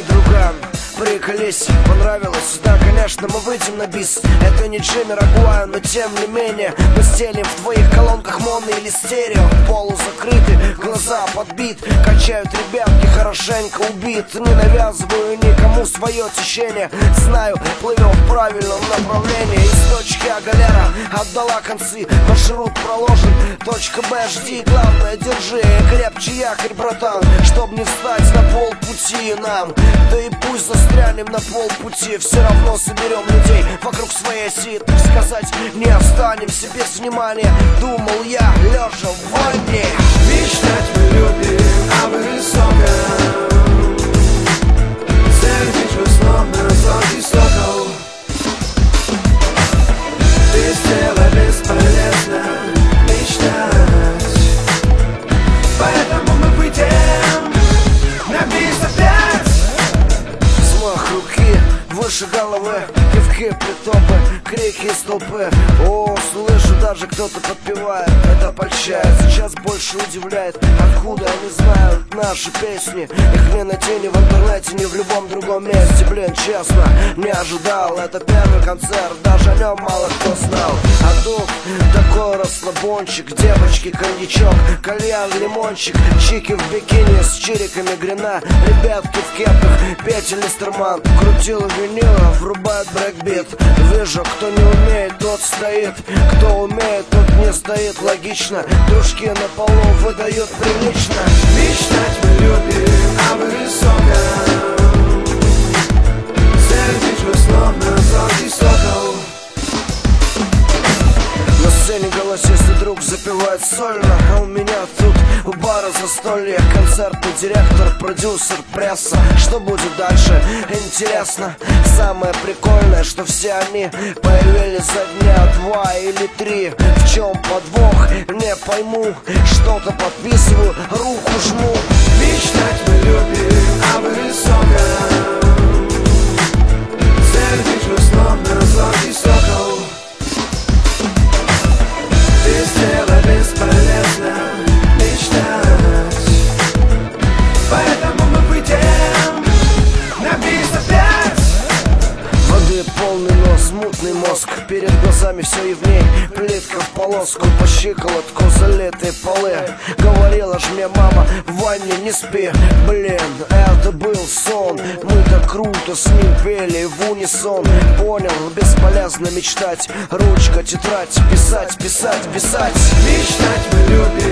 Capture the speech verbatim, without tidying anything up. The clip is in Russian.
друган, приколись, понравилось? Да, конечно, мы выйдем на бис. Это не Джимми Рагуай, но тем не менее мы стелим в твоих колонках моно или стерео. Полузакрыты, глаза подбит, качают ребятки, хорошенько убит. Не навязываю никому свое течение, знаю, плывем в правильном направлении. Из точки А галера отдала концы, маршрут проложен. Точка Б жди, главное держи крепче якорь, братан, чтоб не встать на полпути нам. Да и пусть застрянем на полпути, все равно соберем людей вокруг своей оси. Так сказать, не останемся без внимания, думал я, лежа в ванне. Мечтать мы любим о высоком, цель словно золотой сокол. Без дела бесполезно мечтать, поэтому мы выйдем на бис опять. Взмах руки выше головы, кивки, притопы, крики из толпы. О, слышу, даже кто-то подпевает. Это польщает, сейчас больше удивляет. Откуда они знают наши песни? Их не найти ни в интернете, ни в любом другом месте. Блин, честно, не ожидал. Это первый концерт, даже о нем мало кто знал. А тут такой расслабончик, девочки, коньячок, кальян, лимончик, чики в бикини с чириками грина, ребятки в кепках, Петя Листерман крутил винила, врубает брейкбит. Вижу, кто не умеет, тот стоит, кто умеет, тот не стоит. Логично, дружки на полу выдают прилично. Мечтать мы любим о высоком, цель мы словно золотой сокол. На сцене голосистый друг запевает сольно, а у меня тут у бара застолье. Концертный директор, продюсер, пресса. Что будет дальше? Интересно. Самое прикольное, что все они появились за дня два или три. В чем подвох? Не пойму. Что-то подписываю, руку жму. Мечтать мы любим о высоком, цель мы словно золотой сокол. Без дела бесполезно мечтать, поэтому мы выйдем на бис опять. Воды полный нос, мутный мозг, перед глазами все явней. Плитка в полоску, по щиколотку залитые полы. Говорила ж мне мама, в ванне не спи. Блин, это был сон. Мы так круто с ним пели в унисон. Понял, бесполезно мечтать. Ручка, тетрадь, писать, писать, писать. Мечтать мы любим